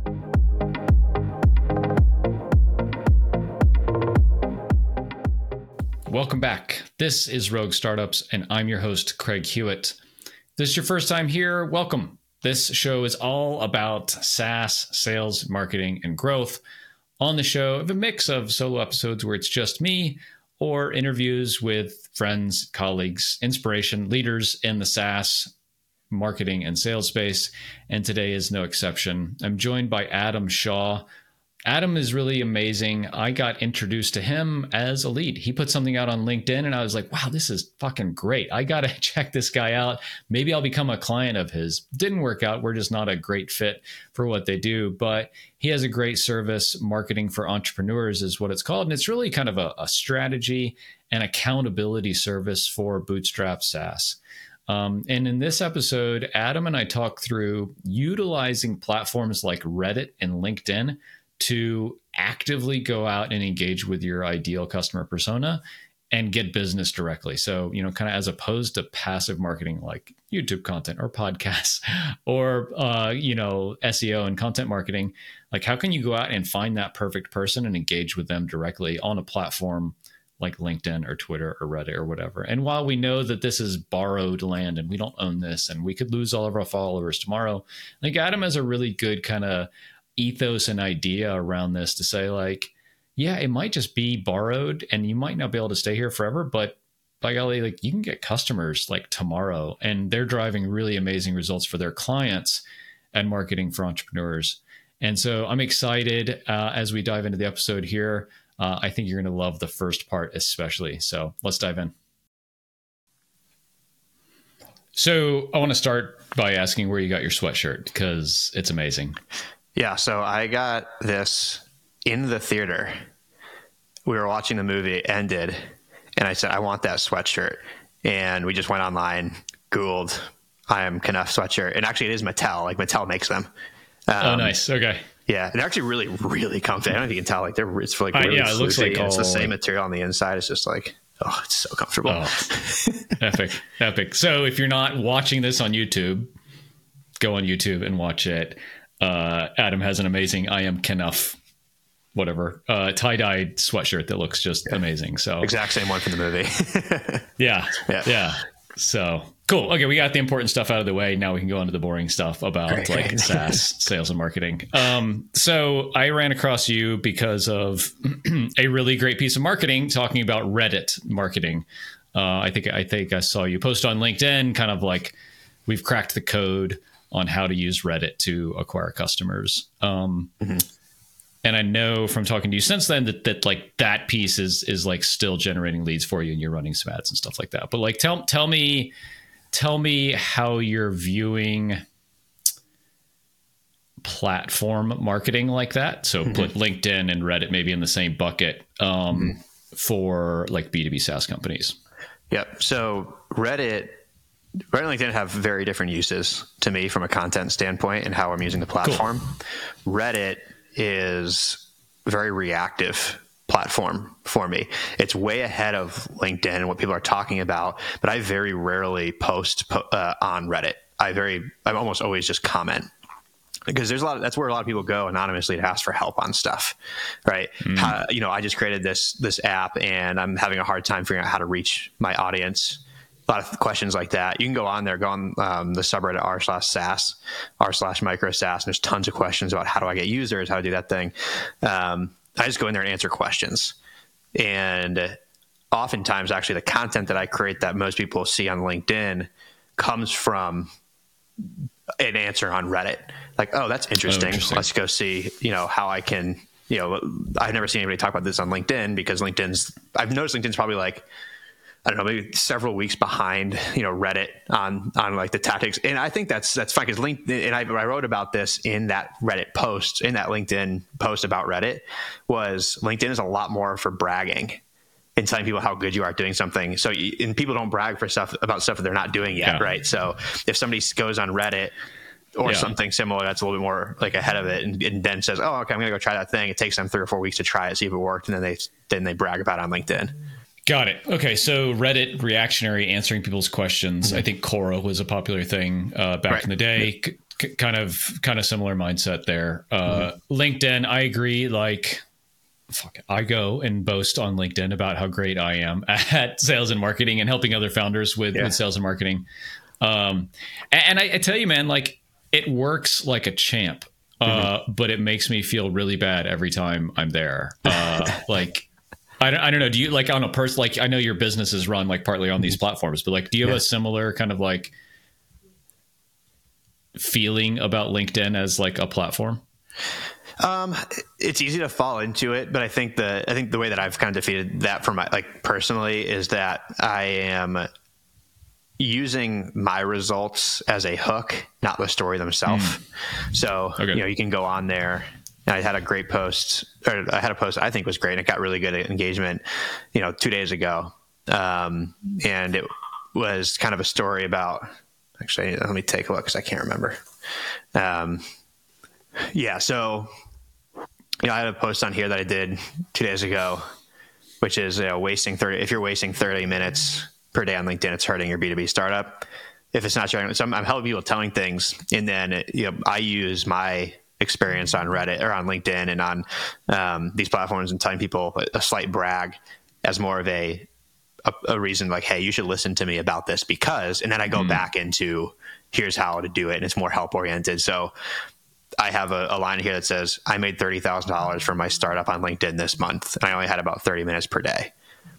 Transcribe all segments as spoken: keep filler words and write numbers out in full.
Welcome back. This is Rogue Startups, and I'm your host, Craig Hewitt. If this is your first time here, welcome. This show is all about SaaS, sales, marketing, and growth. On the show, I have a mix of solo episodes where it's just me, or interviews with friends, colleagues, inspiration, leaders in the SaaS, marketing, and sales space. And today is no exception. I'm joined by Adam Shaw. Adam is really amazing. I got introduced to him as a lead. He put something out on LinkedIn and I was like, wow, this is fucking great. I got to check this guy out. Maybe I'll become a client of his. Didn't work out. We're just not a great fit for what they do, but he has a great service. Marketing for Entrepreneurs is what it's called. And it's really kind of a, a strategy and accountability service for bootstrap SaaS. Um, and in this episode, Adam and I talk through utilizing platforms like Reddit and LinkedIn to actively go out and engage with your ideal customer persona and get business directly. So, you know, kind of as opposed to passive marketing like YouTube content or podcasts or, uh, you know, S E O and content marketing, like how can you go out and find that perfect person and engage with them directly on a platform like LinkedIn or Twitter or Reddit or whatever. And while we know that this is borrowed land and we don't own this and we could lose all of our followers tomorrow, I think Adam has a really good kind of ethos and idea around this to say like, yeah, it might just be borrowed and you might not be able to stay here forever, but by golly, like you can get customers like tomorrow and they're driving really amazing results for their clients and marketing for entrepreneurs. And so I'm excited uh, as we dive into the episode here. Uh, I think you're going to love the first part, especially. So let's dive in. So I want to start by asking where you got your sweatshirt because it's amazing. Yeah, so I got this in the theater. We were watching the movie, it ended, and I said, I want that sweatshirt. And we just went online, Googled, I am Knuff sweatshirt. And actually, it is Mattel. Like, Mattel makes them. Um, oh, nice. Okay. Yeah, they're actually really, really comfy. I don't know if you can tell. Like, they're it's like really uh, yeah, it looks like all, it's the same like... material on the inside. It's just like, oh, it's so comfortable. Oh, epic, epic. So if you're not watching this on YouTube, go on YouTube and watch it. Uh, Adam has an amazing I am Knuff, whatever, uh, tie-dyed sweatshirt that looks just yeah. amazing. So exact same one from the movie. yeah, yeah. Yeah. So cool. Okay. We got the important stuff out of the way. Now we can go on to the boring stuff about Great. like SaaS sales and marketing. Um, so I ran across you because of a really great piece of marketing talking about Reddit marketing. Uh, I think, I think I saw you post on LinkedIn, kind of like we've cracked the code on how to use Reddit to acquire customers. Um, mm-hmm. And I know from talking to you since then that, that like that piece is, is like still generating leads for you and you're running some ads and stuff like that. But like, tell, tell me, tell me how you're viewing platform marketing like that. So mm-hmm. put LinkedIn and Reddit maybe in the same bucket um, mm-hmm. for like B two B SaaS companies. Yep. So Reddit, Reddit and LinkedIn have very different uses to me from a content standpoint and how I'm using the platform. Cool. Reddit is a very reactive platform for me. It's way ahead of LinkedIn and what people are talking about, but I very rarely post uh, on Reddit. I very, I almost always just comment because there's a lot of, that's where a lot of people go anonymously to ask for help on stuff, right? Mm. How, you know, I just created this, this app and I'm having a hard time figuring out how to reach my audience. A lot of questions like that. You can go on there, go on um, the subreddit r slash SaaS, r slash micro SaaS, and there's tons of questions about how do I get users, how to do that thing. Um, I just go in there and answer questions. And oftentimes, actually, the content that I create that most people see on LinkedIn comes from an answer on Reddit. Like, oh, that's interesting. Oh, interesting. Let's go see, you know, how I can, you know, I've never seen anybody talk about this on LinkedIn because LinkedIn's, I've noticed LinkedIn's probably like, I don't know, maybe several weeks behind, you know, Reddit on, on like the tactics. And I think that's, that's fine because LinkedIn, and I, I wrote about this in that Reddit post, in that LinkedIn post about Reddit, was LinkedIn is a lot more for bragging and telling people how good you are at doing something. So, and people don't brag for stuff about stuff that they're not doing yet. Yeah. Right. So if somebody goes on Reddit or yeah. something similar that's a little bit more like ahead of it and, and then says, oh, okay, I'm going to go try that thing. It takes them three or four weeks to try it, see if it worked. And then they, then they brag about it on LinkedIn. Got it. Okay. So Reddit reactionary answering people's questions. Mm-hmm. I think Quora was a popular thing uh, back right. in the day. Yeah. c- kind of kind of similar mindset there. Uh, mm-hmm. LinkedIn, I agree. Like, fuck it, I go and boast on LinkedIn about how great I am at sales and marketing and helping other founders with, yeah. with sales and marketing. Um, and, and I, I tell you, man, like it works like a champ. Uh, mm-hmm. But it makes me feel really bad every time I'm there. Uh, like, I don't, I don't know. Do you like on a person, like, I know your business is run like partly on these platforms, but like, do you have yeah. a similar kind of like feeling about LinkedIn as like a platform? Um, it's easy to fall into it, but I think the, I think the way that I've kind of defeated that for my, like personally is that I am using my results as a hook, not the story themselves. Mm. So, okay. you know, you can go on there. I had a great post, or I had a post I think was great. And it got really good engagement, you know, two days ago. Um, and it was kind of a story about, actually, let me take a look because I can't remember. Um, yeah. So, you know, I had a post on here that I did two days ago, which is, you know, wasting thirty, if you're wasting thirty minutes per day on LinkedIn, it's hurting your B two B startup. If it's not showing, so I'm, I'm helping people telling things, and then you know I use my experience on Reddit or on LinkedIn and on um, these platforms and telling people a, a slight brag as more of a, a a reason like, hey, you should listen to me about this because, and then I go mm. back into here's how to do it, and it's more help oriented. So I have a, a line here that says I made thirty thousand dollars from my startup on LinkedIn this month, and I only had about thirty minutes per day.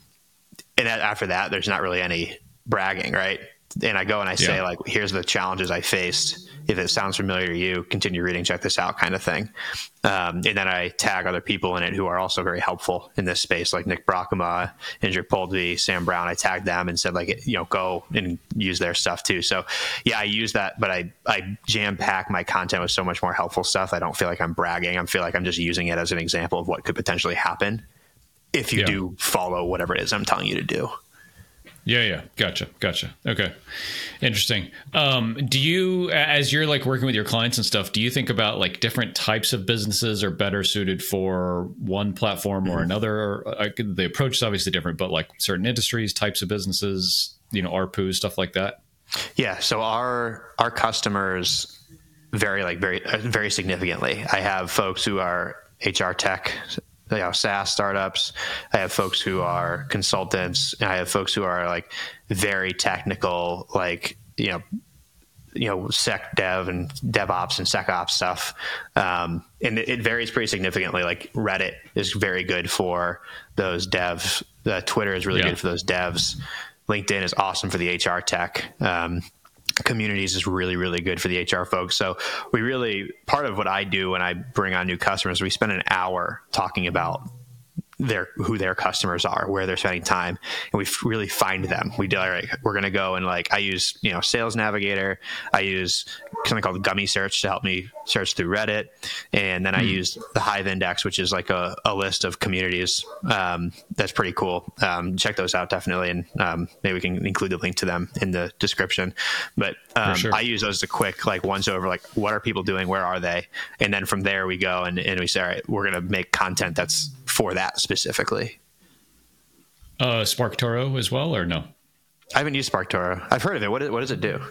And after that, there's not really any bragging, right? And I go and I say, yeah. like, here's the challenges I faced. If it sounds familiar to you, continue reading, check this out kind of thing. Um, and then I tag other people in it who are also very helpful in this space, like Nick Brockema, Indra Poldvee, Sam Brown. I tagged them and said, like, you know, go and use their stuff too. So, yeah, I use that, but I, I jam-pack my content with so much more helpful stuff. I don't feel like I'm bragging. I feel like I'm just using it as an example of what could potentially happen if you yeah. do follow whatever it is I'm telling you to do. Yeah, yeah. Gotcha. Gotcha. Okay. Interesting. Um, do you, as you're like working with your clients and stuff, do you think about like different types of businesses are better suited for one platform or mm-hmm. another? Or, the approach is obviously different, but like certain industries, types of businesses, you know, A R P U, stuff like that? Yeah. So our, our customers vary like very, very significantly. I have folks who are H R tech, you know, SaaS startups. I have folks who are consultants. And I have folks who are like very technical, like, you know, you know, sec dev and DevOps and SecOps stuff. Um, and it, it varies pretty significantly. Like Reddit is very good for those devs. Uh, Twitter is really yeah. good for those devs. LinkedIn is awesome for the H R tech. Um, Communities is really, really good for the H R folks. So we really, part of what I do when I bring on new customers, we spend an hour talking about their, who their customers are, where they're spending time, and we really find them. We do, all right, we're going to go and like, I use, you know, Sales Navigator. I use something called Gummy Search to help me search through Reddit. And then mm. I use the Hive Index, which is like a, a list of communities. Um, that's pretty cool. Um, check those out definitely. And um, maybe we can include the link to them in the description. But um, sure. I use those as a quick, like once over, like what are people doing? Where are they? And then from there we go and, and we say, all right, we're going to make content that's for that specifically. Uh, SparkToro as well, or no? I haven't used SparkToro. I've heard of it. What, is, what does it do?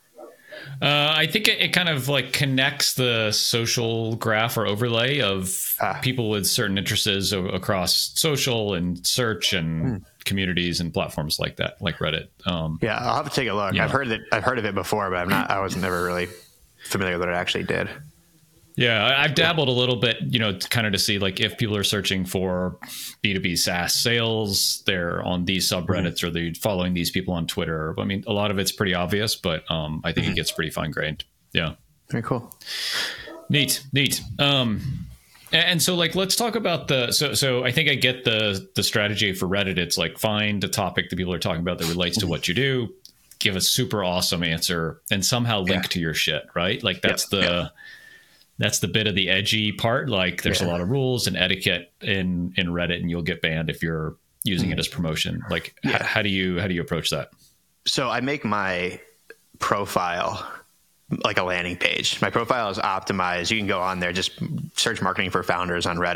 Uh, I think it, it kind of like connects the social graph or overlay of ah. people with certain interests across social and search and hmm. communities and platforms like that, like Reddit. Um, yeah, I'll have to take a look. Yeah. I've heard of it. I've heard of it before, but I'm not. I was never really familiar with what it actually did. Yeah, I've dabbled a little bit, you know, kind of to see like if people are searching for B two B SaaS sales, they're on these subreddits mm-hmm. or they're following these people on Twitter. I mean, a lot of it's pretty obvious, but um, I think mm-hmm. it gets pretty fine grained. Yeah. Very cool. Neat, neat. Um, and so like, let's talk about the, so, so I think I get the, the strategy for Reddit. It's like, find a topic that people are talking about that relates to what you do, give a super awesome answer, and somehow link yeah. to your shit, right? Like that's yep. the... Yep. That's the bit of the edgy part. Like there's yeah. a lot of rules and etiquette in, in Reddit, and you'll get banned if you're using mm. it as promotion. Like yeah. h- how do you, how do you approach that? So I make my profile like a landing page. My profile is optimized. You can go on there, just search marketing for founders on Reddit.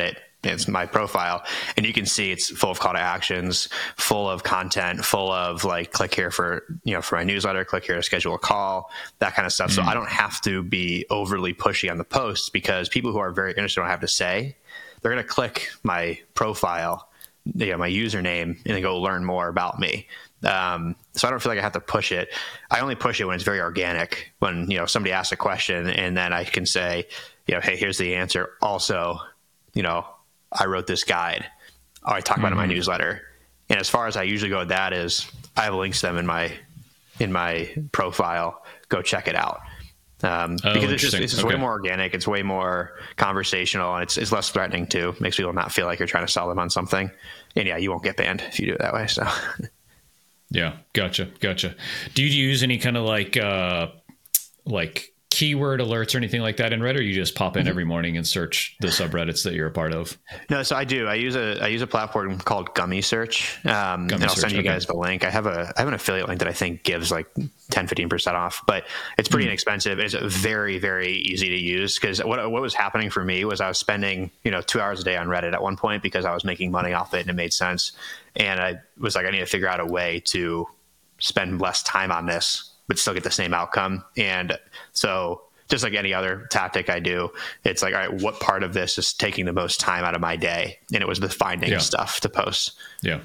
it's my profile, and you can see it's full of call to actions, full of content, full of like, click here for, you know, for my newsletter, click here to schedule a call, that kind of stuff. Mm. So I don't have to be overly pushy on the posts, because people who are very interested in what I have to say, they're going to click my profile, you know, my username, and then go learn more about me. Um, so I don't feel like I have to push it. I only push it when it's very organic, when, you know, somebody asks a question and then I can say, you know, hey, here's the answer. Also, you know, I wrote this guide, or I talk about mm-hmm. it in my newsletter. And as far as I usually go with that is, I have links to them in my, in my profile. Go check it out. Um, oh, because it's just, it's just okay. way more organic. It's way more conversational, and it's, it's less threatening too. Makes people not feel like you're trying to sell them on something. And yeah, you won't get banned if you do it that way. So yeah, gotcha. Gotcha. Do you use any kind of like, uh, like keyword alerts or anything like that in Reddit, or you just pop in mm-hmm. every morning and search the subreddits that you're a part of? No, so I do. I use a I use a platform called Gummy Search. Um, Gummy and I'll Search, send you okay. guys the link. I have a I have an affiliate link that I think gives like ten, fifteen percent off, but it's pretty mm-hmm. inexpensive. It's very, very easy to use, because what what was happening for me was I was spending, you know, two hours a day on Reddit at one point, because I was making money off it and it made sense. And I was like, I need to figure out a way to spend less time on this, but still get the same outcome. And so just like any other tactic I do, it's like, all right, what part of this is taking the most time out of my day? And it was the finding yeah. stuff to post. Yeah.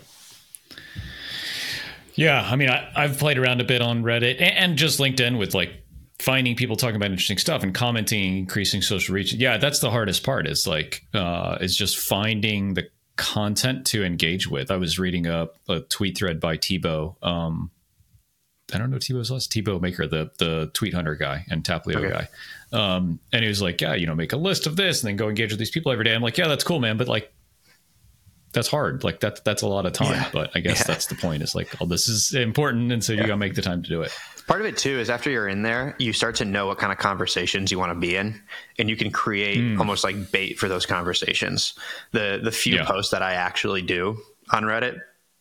Yeah. I mean, I, I've played around a bit on Reddit and, and just LinkedIn with like finding people talking about interesting stuff and commenting, increasing social reach. Yeah. That's the hardest part. Is like, uh, is just finding the content to engage with. I was reading a, a tweet thread by Tebow. Um, I don't know Tebow's last Tebow Maker, the the Tweet Hunter guy and Taplio okay. guy. Um, and he was like, yeah, you know, make a list of this and then go engage with these people every day. I'm like, yeah, that's cool, man. But like, that's hard. Like that's, that's a lot of time, yeah. but I guess yeah. that's the point, is like, oh, this is important. And so yeah. you gotta make the time to do it. Part of it too is after you're in there, you start to know what kind of conversations you want to be in, and you can create mm. almost like bait for those conversations. The, the few yeah. posts that I actually do on Reddit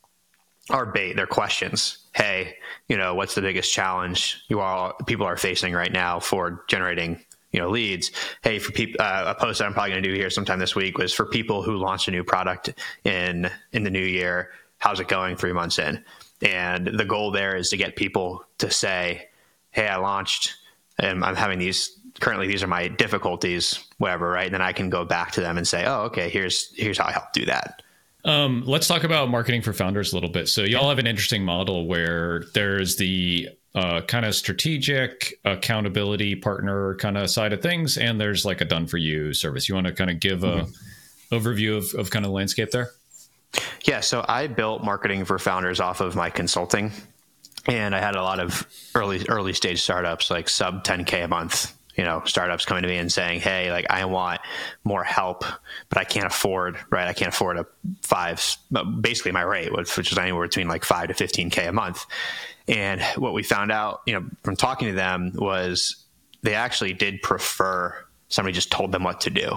are bait. They're questions. Hey, you know, what's the biggest challenge you all people are facing right now for generating, you know, leads? Hey, for people, uh, a post that I'm probably going to do here sometime this week was for people who launched a new product in in the new year. How's it going three months in? And the goal there is to get people to say, hey, I launched and I'm having these, currently these are my difficulties, whatever, right? And then I can go back to them and say, oh, okay, here's here's how I help do that. Um, let's talk about marketing for founders a little bit. So y'all have an interesting model where there's the uh, kind of strategic accountability partner kind of side of things, and there's like a done for you service. You want to kind of give a mm-hmm. overview of, of kind of landscape there? Yeah. So I built marketing for founders off of my consulting, and I had a lot of early, early stage startups, like sub ten K a month, you know, startups coming to me and saying, hey, like I want more help, but I can't afford, right? I can't afford a five, basically my rate, which is anywhere between like five to fifteen K a month. And what we found out, you know, from talking to them was they actually did prefer somebody just told them what to do.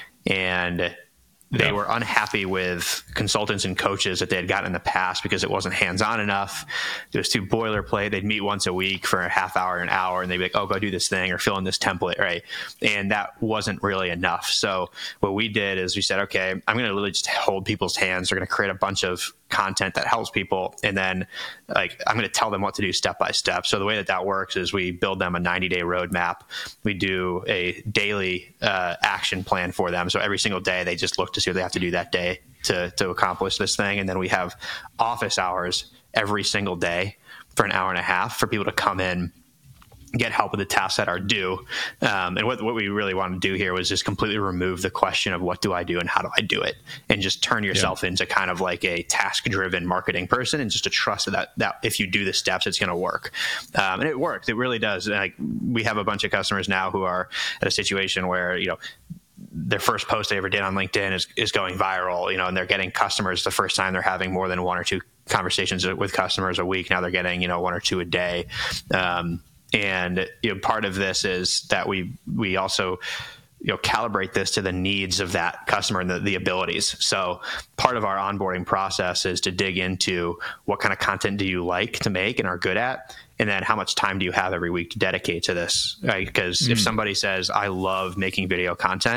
And they yeah. were unhappy with consultants and coaches that they had gotten in the past because it wasn't hands-on enough. It was too boilerplate. They'd meet once a week for a half hour, an hour, and they'd be like, oh, go do this thing or fill in this template, right? And that wasn't really enough. So what we did is we said, okay, I'm going to literally just hold people's hands. We're going to create a bunch of content that helps people. And then like, I'm going to tell them what to do step by step. So the way that that works is we build them a ninety day roadmap. We do a daily uh, action plan for them. So every single day they just look to see what they have to do that day to, to accomplish this thing. And then we have office hours every single day for an hour and a half for people to come in, get help with the tasks that are due. Um, and what, what we really want to do here was just completely remove the question of what do I do and how do I do it, and just turn yourself yeah. into kind of like a task-driven marketing person, and just to trust that, that if you do the steps, it's going to work. Um, and it works. It really does. Like we have a bunch of customers now who are at a situation where, you know, their first post they ever did on LinkedIn is, is going viral, you know, and they're getting customers the first time. They're having more than one or two conversations with customers a week. Now they're getting, you know, one or two a day. Um, And you know, part of this is that we we also you know calibrate this to the needs of that customer and the, the abilities. So part of our onboarding process is to dig into what kind of content do you like to make and are good at, and then how much time do you have every week to dedicate to this? Right? Because mm. if somebody says, "I love making video content,"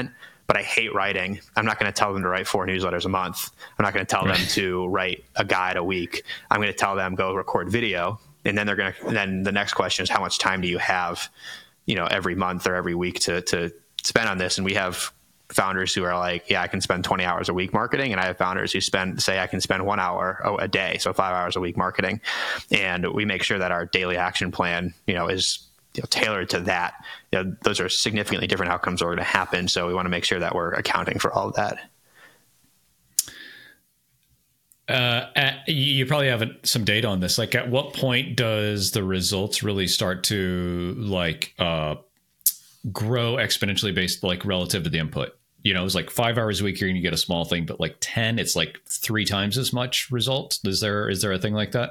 but I hate writing. I'm not going to tell them to write four newsletters a month. I'm not going to tell right. them to write a guide a week. I'm going to tell them go record video. And then they're going to, then the next question is how much time do you have, you know, every month or every week to, to spend on this? And we have founders who are like, yeah, I can spend twenty hours a week marketing. And I have founders who spend, say I can spend one hour a day. So five hours a week marketing. And we make sure that our daily action plan, you know, is you know, tailored to that. You know, those are significantly different outcomes that are going to happen. So we want to make sure that we're accounting for all of that. Uh, at, you probably have some data on this. Like, at what point does the results really start to like uh, grow exponentially based, like relative to the input? You know, it's like five hours a week, you're going to get a small thing, but like ten, it's like three times as much results. Is there is there a thing like that?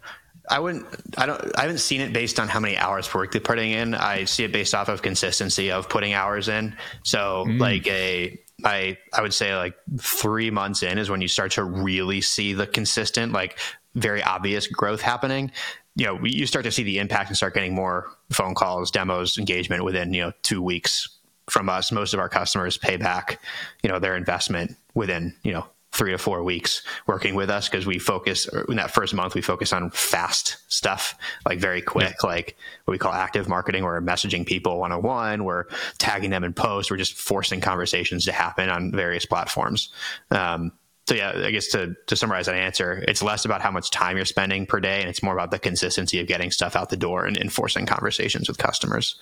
I wouldn't, I don't, I haven't seen it based on how many hours per week they're putting in. I see it based off of consistency of putting hours in. So mm. like a, I, I would say like three months in is when you start to really see the consistent, like very obvious growth happening. You know, you start to see the impact and start getting more phone calls, demos, engagement within, you know, two weeks from us. Most of our customers pay back, you know, their investment within, you know, three to four weeks working with us, because we focus in that first month, we focus on fast stuff, like very quick, yeah. like what we call active marketing. We're messaging people one-on-one, we're tagging them in posts, we're just forcing conversations to happen on various platforms. Um, so yeah, I guess to, to summarize that answer, it's less about how much time you're spending per day, and it's more about the consistency of getting stuff out the door and, and forcing conversations with customers.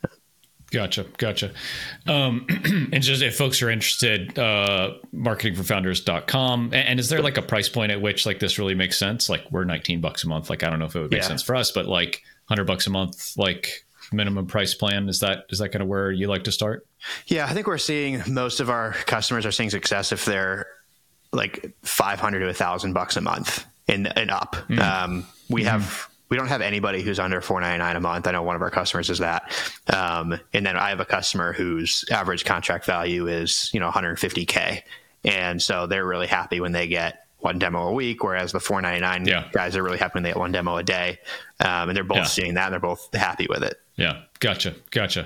Gotcha. Gotcha. Um, and just if folks are interested, uh, marketing for founders dot com. And, and is there like a price point at which like this really makes sense? Like we're nineteen bucks a month. Like, I don't know if it would make yeah. sense for us, but like a hundred bucks a month, like minimum price plan. Is that, is that kind of where you like to start? Yeah. I think we're seeing most of our customers are seeing success if they're like five hundred to a thousand bucks a month and, and up. Mm. Um, we mm. have, We don't have anybody who's under four ninety-nine a month. I know one of our customers is that. Um, and then I have a customer whose average contract value is, you know, one hundred fifty K. And so they're really happy when they get one demo a week, whereas the four ninety-nine yeah. guys are really happy when they get one demo a day. Um, and they're both yeah. seeing that and they're both happy with it. Yeah. Gotcha. Gotcha.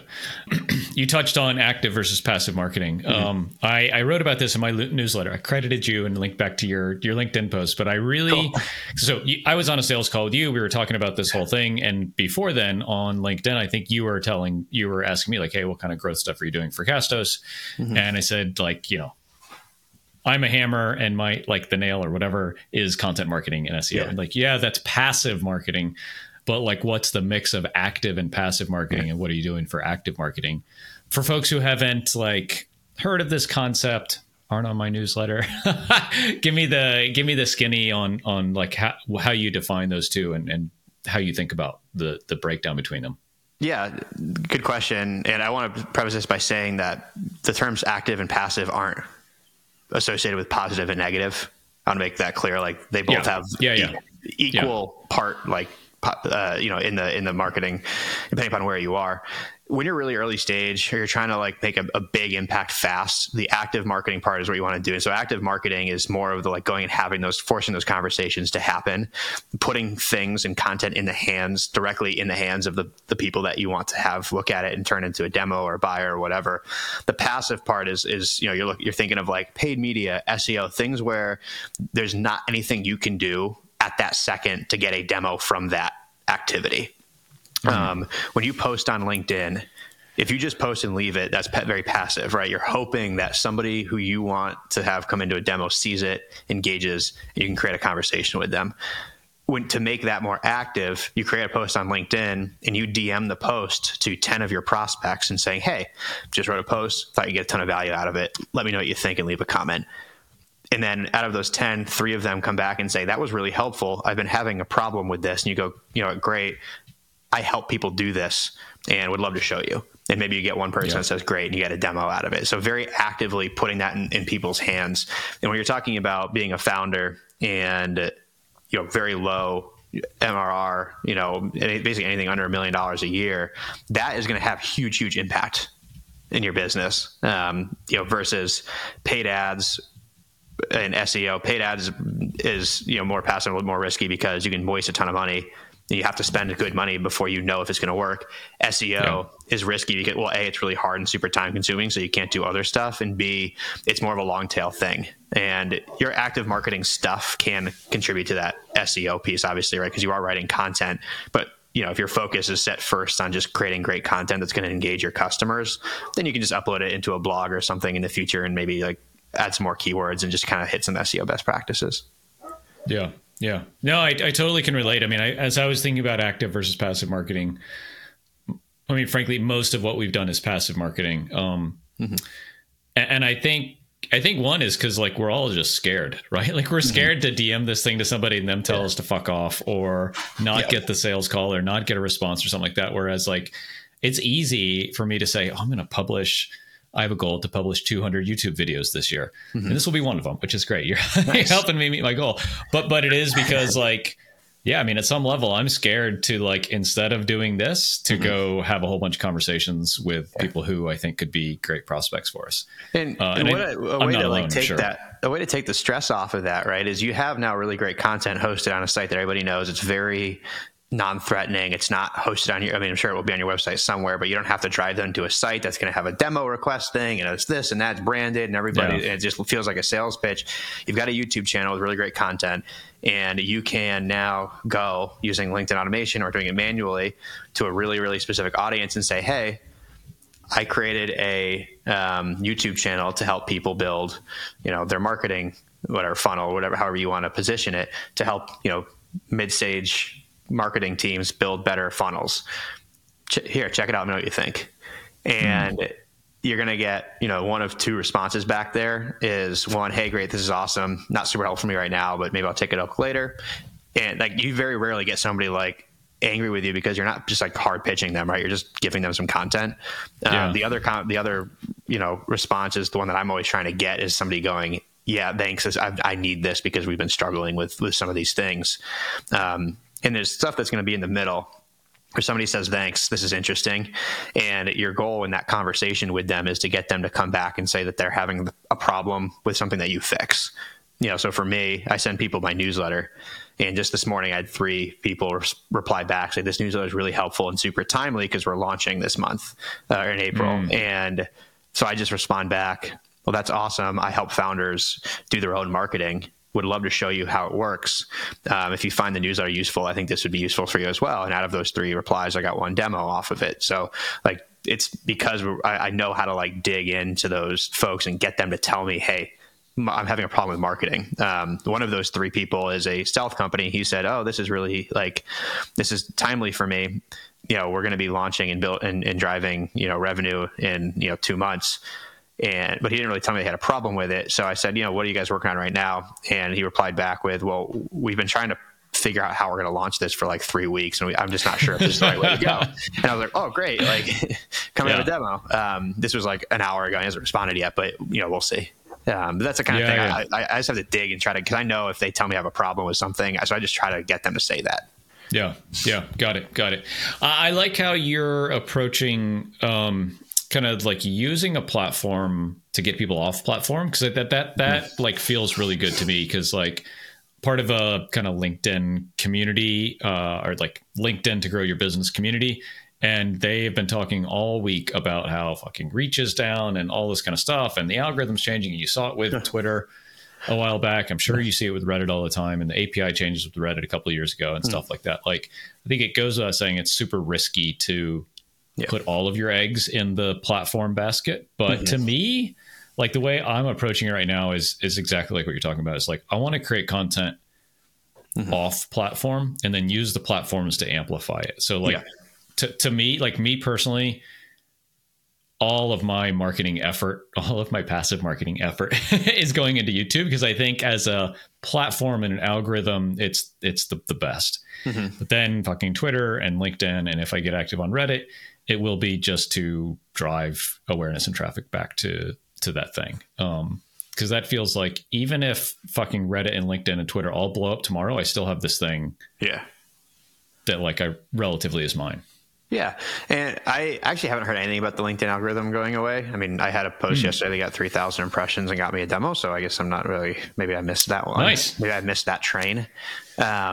You touched on active versus passive marketing. Mm-hmm. Um, I, I wrote about this in my newsletter. I credited you and linked back to your, your LinkedIn post, but I really, cool. so you, I was on a sales call with you. We were talking about this whole thing. And before then on LinkedIn, I think you were telling, you were asking me like, hey, what kind of growth stuff are you doing for Castos? Mm-hmm. And I said like, you know, I'm a hammer and my, like the nail or whatever is content marketing and S E O. Yeah. And like, yeah, that's passive marketing. But like, what's the mix of active and passive marketing, and what are you doing for active marketing? For folks who haven't like heard of this concept, aren't on my newsletter, give me the give me the skinny on on like how how you define those two and, and how you think about the the breakdown between them. Yeah, good question. And I want to preface this by saying that the terms active and passive aren't associated with positive and negative. I want to make that clear. Like they both yeah. have yeah, yeah. E- equal yeah. part, like. Uh, you know, in the in the marketing, depending upon where you are. When you're really early stage or you're trying to like make a, a big impact fast, the active marketing part is what you want to do. And so active marketing is more of the like going and having those, forcing those conversations to happen, putting things and content in the hands, directly in the hands of the, the people that you want to have look at it and turn into a demo or a buyer or whatever. The passive part is, is you know, you're look, you're thinking of like paid media, S E O, things where there's not anything you can do at that second to get a demo from that activity. Mm-hmm. Um, when you post on LinkedIn, if you just post and leave it, that's pe- very passive, right? You're hoping that somebody who you want to have come into a demo sees it, engages, and you can create a conversation with them. When to make that more active, you create a post on LinkedIn and you D M the post to ten of your prospects and saying, hey, just wrote a post, thought you get a ton of value out of it. Let me know what you think and leave a comment. And then out of those ten, three of them come back and say, that was really helpful. I've been having a problem with this. And you go, you know, great. I help people do this and would love to show you. And maybe you get one person yeah. that says, great, and you get a demo out of it. So very actively putting that in, in people's hands. And when you're talking about being a founder and, you know, very low M R R, you know, basically anything under a million dollars a year, that is going to have huge, huge impact in your business, um, you know, versus paid ads. And S E O, paid ads is, is, you know, more passive, a little more risky because you can waste a ton of money You have to spend good money before you know if it's going to work. S E O yeah. is risky because, well, A, it's really hard and super time consuming, so you can't do other stuff. And B, it's more of a long tail thing. And your active marketing stuff can contribute to that S E O piece, obviously, right? Because you are writing content. But, you know, if your focus is set first on just creating great content that's going to engage your customers, then you can just upload it into a blog or something in the future and maybe like add some more keywords and just kind of hit some S E O best practices. Yeah. Yeah, no, I, I totally can relate. I mean, I, as I was thinking about active versus passive marketing, I mean, frankly, most of what we've done is passive marketing. Um, mm-hmm. and, and I think, I think one is because like, we're all just scared, right? Like we're scared mm-hmm. to D M this thing to somebody and them tell yeah. us to fuck off or not yeah. get the sales call or not get a response or something like that. Whereas like, it's easy for me to say, oh, I'm going to publish I have a goal to publish two hundred YouTube videos this year. Mm-hmm. And this will be one of them, which is great. You're, nice. You're helping me meet my goal. But but it is because like, yeah, I mean, at some level, I'm scared to like, instead of doing this, to mm-hmm. go have a whole bunch of conversations with yeah. people who I think could be great prospects for us. And, uh, and, and what I, a, a way to like take sure. that, a way to take the stress off of that, right, is you have now really great content hosted on a site that everybody knows. It's very non-threatening. It's not hosted on your, I mean, I'm sure it will be on your website somewhere, but you don't have to drive them to a site that's going to have a demo request thing and it's this and that's branded and everybody, yeah. and it just feels like a sales pitch. You've got a YouTube channel with really great content and you can now go using LinkedIn automation or doing it manually to a really, really specific audience and say, hey, I created a um, YouTube channel to help people build, you know, their marketing, whatever funnel, whatever, however you want to position it to help, you know, mid-stage marketing teams build better funnels. Ch- here, check it out and know what you think. And mm. you're going to get, you know, one of two responses back there is one, hey, great, this is awesome. Not super helpful for me right now, but maybe I'll take it up later. And like, you very rarely get somebody like angry with you because you're not just like hard pitching them, right? You're just giving them some content. Yeah. Um, the other, con- the other, you know, response is the one that I'm always trying to get is somebody going, yeah, thanks. I, I need this because we've been struggling with, with some of these things. Um, And there's stuff that's going to be in the middle where somebody says, thanks, this is interesting. And your goal in that conversation with them is to get them to come back and say that they're having a problem with something that you fix. You know, so for me, I send people my newsletter. And just this morning, I had three people re- reply back, say this newsletter is really helpful and super timely because we're launching this month uh, in April. Mm. And so I just respond back, well, that's awesome. I help founders do their own marketing. Would love to show you how it works. Um, if you find the newsletter useful, I think this would be useful for you as well. And out of those three replies, I got one demo off of it. So like, it's because I, I know how to like dig into those folks and get them to tell me, hey, I'm having a problem with marketing. Um, one of those three people is a stealth company. He said, oh, this is really like, this is timely for me. You know, we're going to be launching and build and, and driving, you know, revenue in, you know, two months. And, but he didn't really tell me they had a problem with it. So I said, you know, what are you guys working on right now? And he replied back with, well, we've been trying to figure out how we're going to launch this for like three weeks. And we, I'm just not sure if this is the right way to go. And I was like, oh, great. Like come yeah. in a demo. Um, this was like an hour ago. He hasn't responded yet, but you know, we'll see. Um, but that's the kind of yeah, thing yeah. I, I just have to dig and try to, cause I know if they tell me I have a problem with something, so I just try to get them to say that. Yeah. Yeah. Got it. Got it. I like how you're approaching, um, kind of like using a platform to get people off platform. Cause that, that, that mm. like feels really good to me. Cause like part of a kind of LinkedIn community, uh, or like LinkedIn to grow your business community. And they have been talking all week about how fucking reach is down and all this kind of stuff. And the algorithm's changing. And you saw it with Twitter a while back. I'm sure you see it with Reddit all the time. And the A P I changes with Reddit a couple of years ago and mm. stuff like that. Like, I think it goes without saying it's super risky to yeah. put all of your eggs in the platform basket. But mm-hmm. to me, like the way I'm approaching it right now is, is exactly like what you're talking about. It's like, I want to create content mm-hmm. off platform and then use the platforms to amplify it. So like, yeah. To, to me, like me personally, all of my marketing effort, all of my passive marketing effort is going into YouTube because I think as a platform and an algorithm, it's it's the, the best. Mm-hmm. But then fucking Twitter and LinkedIn, and if I get active on Reddit, it will be just to drive awareness and traffic back to to that thing. Um, because that feels like even if fucking Reddit and LinkedIn and Twitter all blow up tomorrow, I still have this thing. Yeah. That like I relatively is mine. Yeah. And I actually haven't heard anything about the LinkedIn algorithm going away. I mean, I had a post mm. yesterday that got three thousand impressions and got me a demo. So I guess I'm not really, maybe I missed that one. Nice. Maybe I missed that train. Um,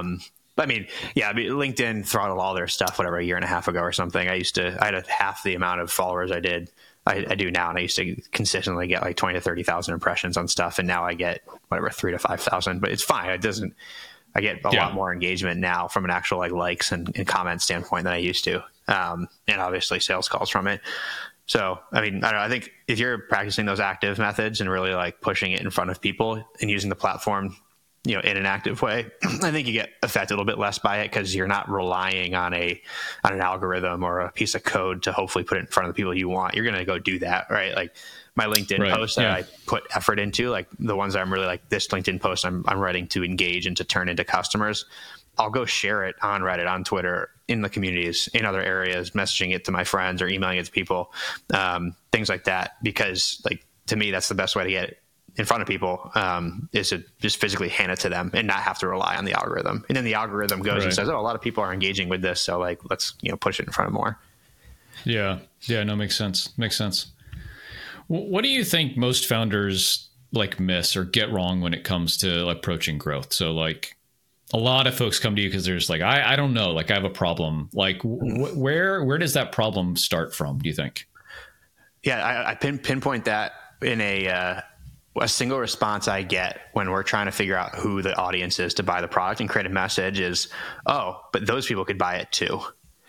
I mean, yeah, I mean, LinkedIn throttled all their stuff, whatever, a year and a half ago or something. I used to, I had a, half the amount of followers I did, I, I do now. And I used to consistently get like twenty to thirty thousand impressions on stuff. And now I get whatever, three to five thousand, but it's fine. It doesn't, I get a yeah. lot more engagement now from an actual like likes and, and comment standpoint than I used to. Um, and obviously sales calls from it. So, I mean, I don't know, I think if you're practicing those active methods and really like pushing it in front of people and using the platform, you know, in an active way, I think you get affected a little bit less by it because you're not relying on a, on an algorithm or a piece of code to hopefully put it in front of the people you want. You're going to go do that, right? Like my LinkedIn right. posts that yeah. I put effort into, like the ones that I'm really like this LinkedIn post I'm, I'm writing to engage and to turn into customers. I'll go share it on Reddit, on Twitter, in the communities, in other areas, messaging it to my friends or emailing it to people, um, things like that. Because like, to me, that's the best way to get it in front of people, um, is to just physically hand it to them and not have to rely on the algorithm. And then the algorithm goes right. and says, oh, a lot of people are engaging with this. So like, let's, you know, push it in front of more. Yeah. Yeah. No, makes sense. Makes sense. What do you think most founders like miss or get wrong when it comes to approaching growth? So like, a lot of folks come to you because they're just like, I, I don't know, like I have a problem. Like wh- where, where does that problem start from, do you think? Yeah, I, I pin, pinpoint that in a, uh, a single response I get when we're trying to figure out who the audience is to buy the product and create a message is, oh, but those people could buy it too.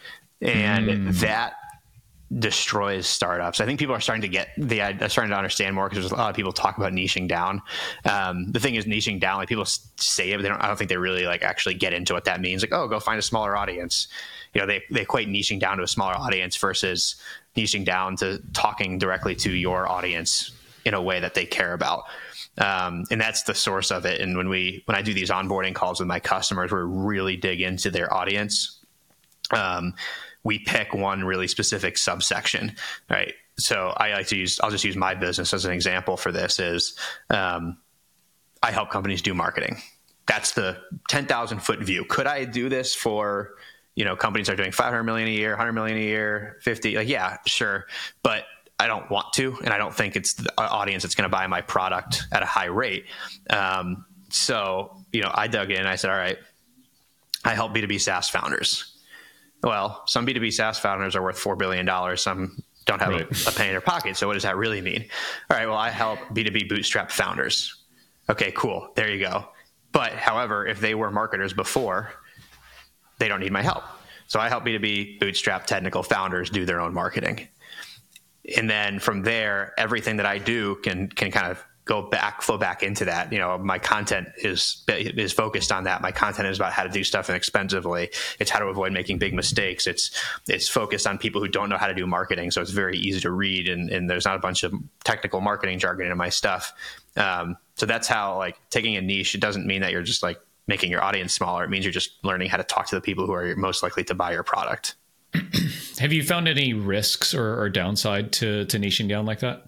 And mm. that destroys startups. I think people are starting to get the, uh, starting to understand more because there's a lot of people talk about niching down. Um, the thing is niching down, like people say it, but they don't, I don't think they really like actually get into what that means. Like, oh, go find a smaller audience. You know, they, they equate niching down to a smaller audience versus niching down to talking directly to your audience in a way that they care about. Um, and that's the source of it. And when we, when I do these onboarding calls with my customers, we really dig into their audience. Um, we pick one really specific subsection, right? So I like to use, I'll just use my business as an example for this is, um, I help companies do marketing. That's the ten thousand foot view. Could I do this for, you know, companies that are doing five hundred million a year, one hundred million a year, fifty, like, yeah, sure. But I don't want to, and I don't think it's the audience that's going to buy my product at a high rate. Um, so, you know, I dug in and I said, all right, I help B two B SaaS founders. Well, some B two B SaaS founders are worth four billion dollars. Some don't have right. a, a penny in their pocket. So what does that really mean? All right, well, I help B two B bootstrap founders. Okay, cool. There you go. But however, if they were marketers before, they don't need my help. So I help B two B bootstrap technical founders do their own marketing. And then from there, everything that I do can can kind of go back, flow back into that. You know, my content is is focused on that. My content is about how to do stuff inexpensively. It's how to avoid making big mistakes. It's it's focused on people who don't know how to do marketing, so it's very easy to read, and, and there's not a bunch of technical marketing jargon in my stuff. Um, so that's how, like, taking a niche, it doesn't mean that you're just like making your audience smaller. It means you're just learning how to talk to the people who are most likely to buy your product. Have you found any risks or, or downside to, to niching down like that?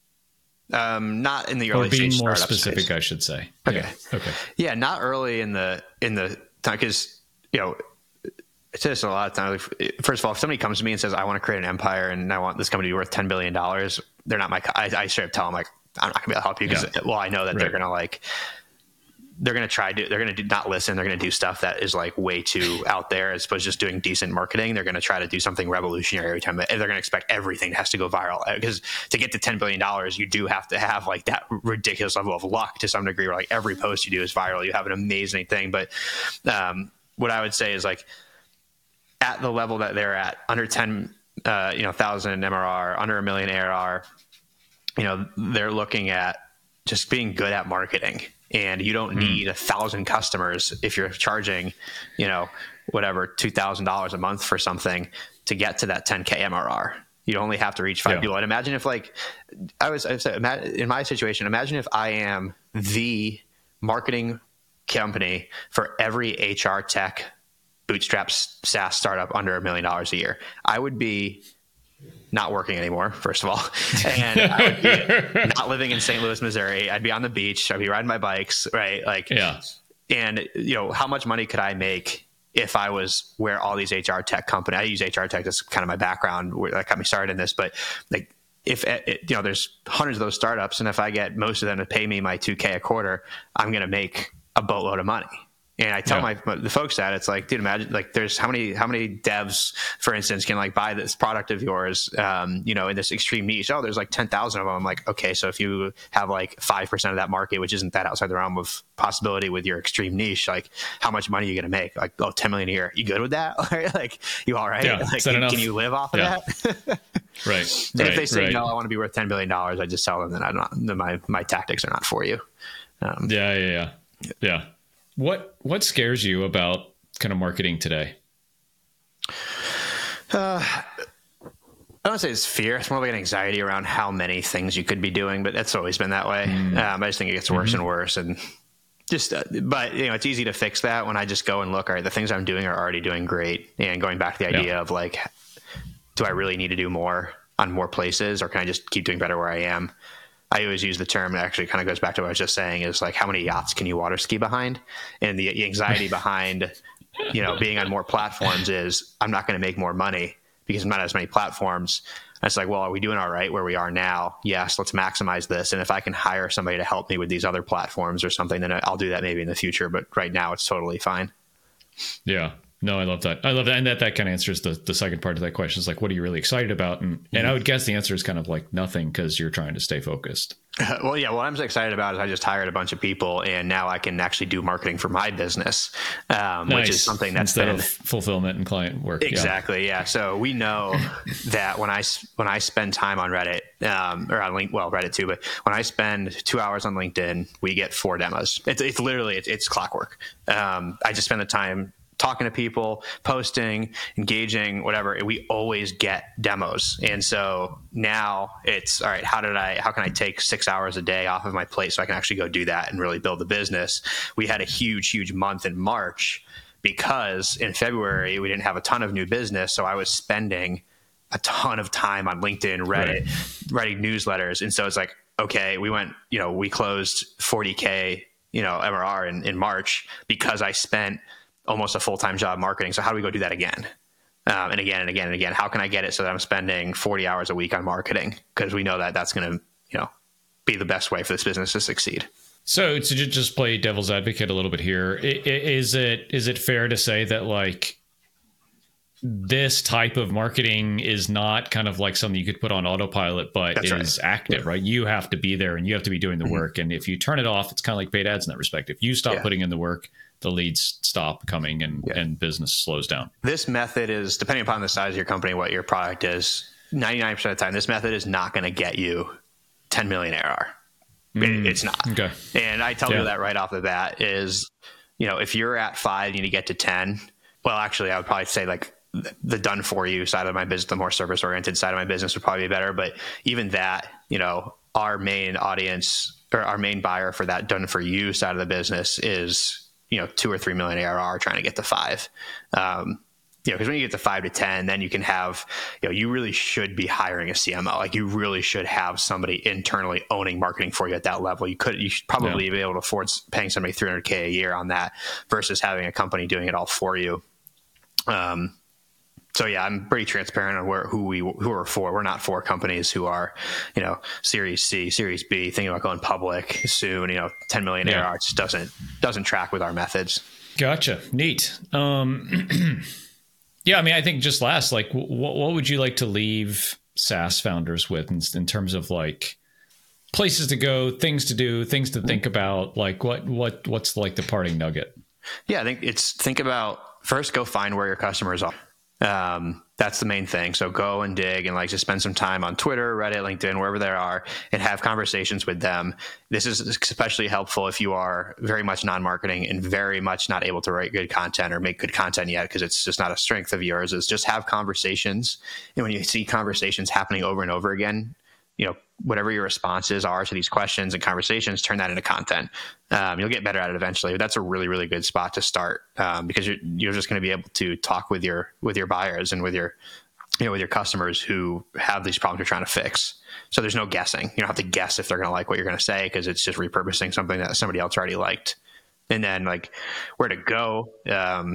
Um, not in the early or being stage more specific, space. I should say. Okay. Yeah. Okay. Yeah. Not early in the, in the time. Cause you know, it's just a lot of times. First of all, if somebody comes to me and says, I want to create an empire and I want this company to be worth ten billion dollars, they're not my, I, I straight up tell them like, I'm not gonna be able to help you because, yeah. well, I know that right. they're going to like, they're going to try to, they're going to not listen. They're going to do stuff that is like way too out there as opposed to just doing decent marketing. They're going to try to do something revolutionary every time. They're going to expect everything has to go viral because to get to ten billion dollars, you do have to have like that ridiculous level of luck to some degree where like every post you do is viral. You have an amazing thing. But um, what I would say is like at the level that they're at, under ten, uh, you know, thousand M R R, under a million A R R, you know, they're looking at just being good at marketing. And you don't need a thousand customers if you're charging, you know, whatever, two thousand dollars a month for something to get to that ten K M R R. You only have to reach five yeah. people. And imagine if like, I was, I said, in my situation, imagine if I am the marketing company for every H R tech bootstrap SaaS startup under a million dollars a year. I would be not working anymore, first of all. And I would be not living in Saint Louis, Missouri. I'd be on the beach. I'd be riding my bikes, right? Like, yeah. And, you know, how much money could I make if I was where all these H R tech companies, I use H R tech, that's kind of my background, where that got me started in this, but like, if it, you know, there's hundreds of those startups, and if I get most of them to pay me my two K a quarter, I'm going to make a boatload of money. And I tell Yeah. my the folks that it's like, dude, imagine like there's how many how many devs, for instance, can like buy this product of yours, um, you know, in this extreme niche. Oh, there's like ten thousand of them. I'm like, okay, so if you have like five percent of that market, which isn't that outside the realm of possibility with your extreme niche, like how much money are you going to make? Like, oh, ten million a year. You good with that? Like, you all right? Yeah, Like, can, can you live off yeah. of that? Right. And right, if they say right. no, I want to be worth ten billion dollars, I just tell them that I'm not. That my my tactics are not for you. Um, yeah, yeah, yeah, yeah. What what scares you about kind of marketing today? Uh, I don't say it's fear. It's more like an anxiety around how many things you could be doing, but that's always been that way. Mm. Um, I just think it gets worse mm-hmm. and worse, and just. Uh, but you know, it's easy to fix that when I just go and look. All right, the things I'm doing are already doing great, and going back to the idea yeah. of like, do I really need to do more on more places, or can I just keep doing better where I am? I always use the term, it actually kind of goes back to what I was just saying, is like, how many yachts can you water ski behind? And the anxiety behind, you know, being on more platforms is I'm not going to make more money because I'm not as many platforms. And it's like, well, are we doing all right where we are now? Yes, let's maximize this. And if I can hire somebody to help me with these other platforms or something, then I'll do that maybe in the future. But right now it's totally fine. Yeah. No, I love that. I love that. And that, that kind of answers the, the second part of that question is like, what are you really excited about? And, mm-hmm. and I would guess the answer is kind of like nothing because you're trying to stay focused. Uh, well, yeah, what I'm excited about is I just hired a bunch of people and now I can actually do marketing for my business, um, nice. which is something that's Instead been of fulfillment and client work. Exactly. Yeah. yeah. So we know that when I, when I spend time on Reddit, um, or on Link, well, Reddit too, but when I spend two hours on LinkedIn, we get four demos. It's, it's literally, it's, it's clockwork. Um, I just spend the time talking to people, posting, engaging, whatever, we always get demos. And so now it's all right. How did I, how can I take six hours a day off of my plate so I can actually go do that and really build the business? We had a huge, huge month in March because in February we didn't have a ton of new business. So I was spending a ton of time on LinkedIn, Reddit, right. writing newsletters. And so it's like, okay, we went, you know, we closed forty K, you know, M R R in, in March because I spent almost a full-time job marketing. So how do we go do that again? Um, and again and again and again, how can I get it so that I'm spending forty hours a week on marketing? Because we know that that's going to, you know, be the best way for this business to succeed. So to just play devil's advocate a little bit here, is it, is it fair to say that like this type of marketing is not kind of like something you could put on autopilot, but that's is right. active, right? You have to be there and you have to be doing the mm-hmm. work. And if you turn it off, it's kind of like paid ads in that respect. If you stop yeah. putting in the work, the leads stop coming and, yeah. and business slows down. This method is, depending upon the size of your company, what your product is, ninety-nine percent of the time, this method is not going to get you ten million A R R. Mm, it, it's not. Okay. And I tell yeah. you that right off the bat is, you know, if you're at five, you need to get to ten. Well, actually, I would probably say like the done for you side of my business, the more service oriented side of my business would probably be better. But even that, you know, our main audience or our main buyer for that done for you side of the business is, you know, two or three million A R R trying to get to five. Um, you know, because when you get to five to ten, then you can have, you know, you really should be hiring a C M O. Like you really should have somebody internally owning marketing for you at that level. You could, you should probably yeah. be able to afford paying somebody three hundred K a year on that versus having a company doing it all for you. Um, So yeah, I'm pretty transparent on where who we who are for. We're not for companies who are, you know, Series C, Series B, thinking about going public soon. You know, ten million yeah. A R R just doesn't doesn't track with our methods. Gotcha. Neat. Um, yeah, I mean, I think just last, like, w- what would you like to leave SaaS founders with in, in terms of like places to go, things to do, things to think about? Like, what what what's like the parting nugget? Yeah, I think it's think about first, go find where your customers are. Um, that's the main thing. So go and dig and like just spend some time on Twitter, Reddit, LinkedIn, wherever they are, and have conversations with them. This is especially helpful if you are very much non-marketing and very much not able to write good content or make good content yet, because it's just not a strength of yours. Is just have conversations. And when you see conversations happening over and over again, you know, whatever your responses are to these questions and conversations, turn that into content. Um, you'll get better at it eventually. But that's a really, really good spot to start um, because you're, you're just going to be able to talk with your with your buyers and with your you know with your customers who have these problems you're trying to fix. So there's no guessing. You don't have to guess if they're going to like what you're going to say because it's just repurposing something that somebody else already liked. And then like where to go. Um,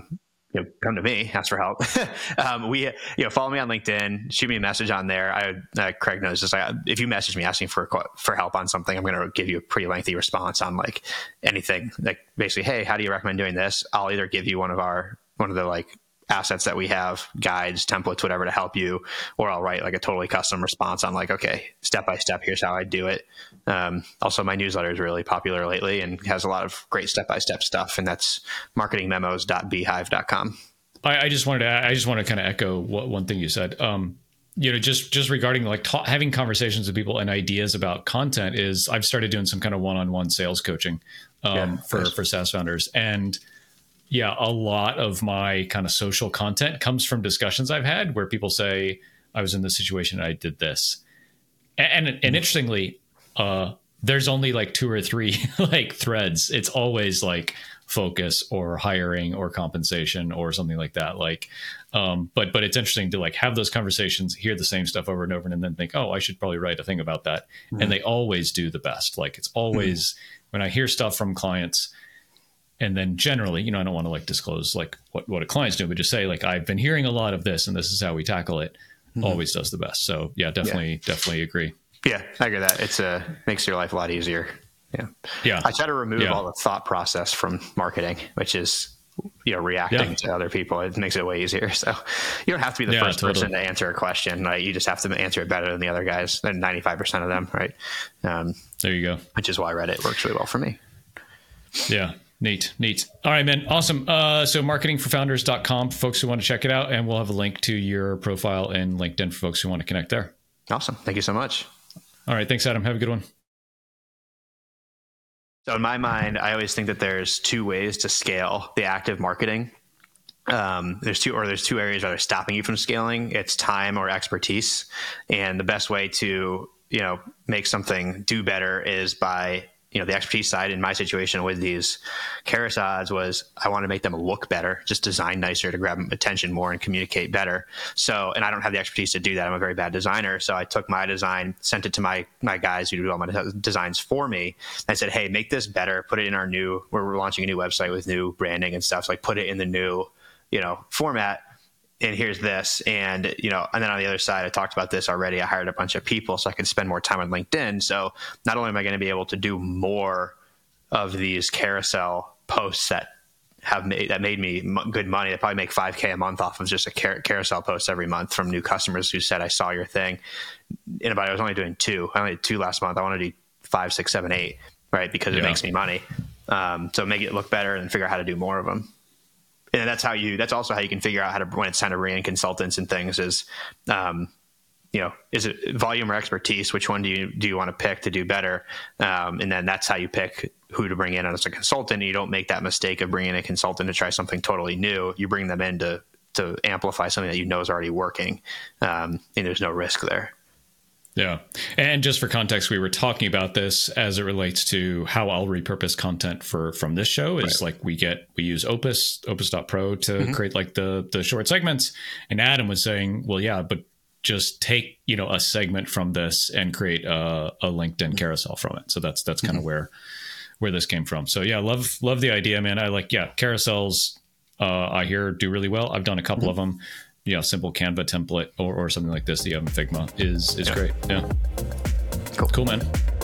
you know, come to me, ask for help. um, we, you know, follow me on LinkedIn, shoot me a message on there. I, uh, Craig knows this. I, if you message me asking for, for help on something, I'm going to give you a pretty lengthy response on like anything, like basically, hey, how do you recommend doing this? I'll either give you one of our, one of the like assets that we have, guides, templates, whatever to help you, or I'll write like a totally custom response on like, okay, step by step, here's how I do it. Um, also, my newsletter is really popular lately and has a lot of great step-by-step stuff, and that's marketing memos dot beehive dot com. I, I just wanted to, I just want to kind of echo what one thing you said. Um, you know, just just regarding like ta- having conversations with people and ideas about content is I've started doing some kind of one-on-one sales coaching um, yeah, for for SaaS founders, and yeah, a lot of my kind of social content comes from discussions I've had where people say, I was in this situation and I did this. And, and, and interestingly, uh, there's only like two or three like threads. It's always like focus or hiring or compensation or something like that. Like, um, but, but it's interesting to like have those conversations, hear the same stuff over and over, and then think, oh, I should probably write a thing about that. Mm-hmm. And they always do the best. Like it's always mm-hmm. when I hear stuff from clients. And then generally, you know, I don't want to like disclose like what, what a client's doing, but just say like, I've been hearing a lot of this and this is how we tackle it. Mm-hmm. Always does the best. So yeah, definitely, yeah. definitely agree. Yeah, I agree that it's a, makes your life a lot easier. Yeah. Yeah. I try to remove yeah. all the thought process from marketing, which is, you know, reacting yeah. to other people. It makes it way easier. So you don't have to be the yeah, first totally. person to answer a question. Right? You just have to answer it better than the other guys, than ninety-five percent of them. Right. Um, there you go. Which is why Reddit works really well for me. Yeah. Neat, neat. All right, man. Awesome. Uh, so marketing for founders dot com for folks who want to check it out. And we'll have a link to your profile and LinkedIn for folks who want to connect there. Awesome. Thank you so much. All right. Thanks, Adam. Have a good one. So in my mind, I always think that there's two ways to scale the active marketing. Um, there's two, or there's two areas that are stopping you from scaling. It's time or expertise. And the best way to, you know, make something do better is by, you know, the expertise side. In my situation with these Keras ads was I want to make them look better, just design nicer to grab attention more and communicate better. So, and I don't have the expertise to do that. I'm a very bad designer. So I took my design, sent it to my, my guys who do all my designs for me. I said, hey, make this better. Put it in our new, we're launching a new website with new branding and stuff. So like put it in the new, you know, format. And here's this. And, you know, and then on the other side, I talked about this already. I hired a bunch of people so I could spend more time on LinkedIn. So not only am I going to be able to do more of these carousel posts that have made, that made me m- good money, that probably make five K a month off of just a car- carousel post every month from new customers who said, I saw your thing. And about, I was only doing two. I only did two last month. I want to do five, six, seven, eight, right? Because it yeah. makes me money. Um, so make it look better and figure out how to do more of them. And that's how you, that's also how you can figure out how to, when it's time to bring in consultants and things is, um, you know, is it volume or expertise? Which one do you, do you want to pick to do better? Um, and then that's how you pick who to bring in as a consultant. You don't make that mistake of bringing in a consultant to try something totally new. You bring them in to, to amplify something that you know is already working. Um, and there's no risk there. Yeah. And just for context, we were talking about this as it relates to how I'll repurpose content for from this show is right. like we get, we use Opus, opus dot pro to mm-hmm. create like the the short segments. And Adam was saying, well, yeah, but just take, you know, a segment from this and create a, a LinkedIn carousel from it. So that's that's kind of mm-hmm. where where this came from. So yeah, love love the idea, man. I like, yeah, carousels uh, I hear do really well. I've done a couple mm-hmm. of them. You know, simple Canva template or, or something like this that you have in Figma is is yeah. great. Yeah. Cool. Cool, man.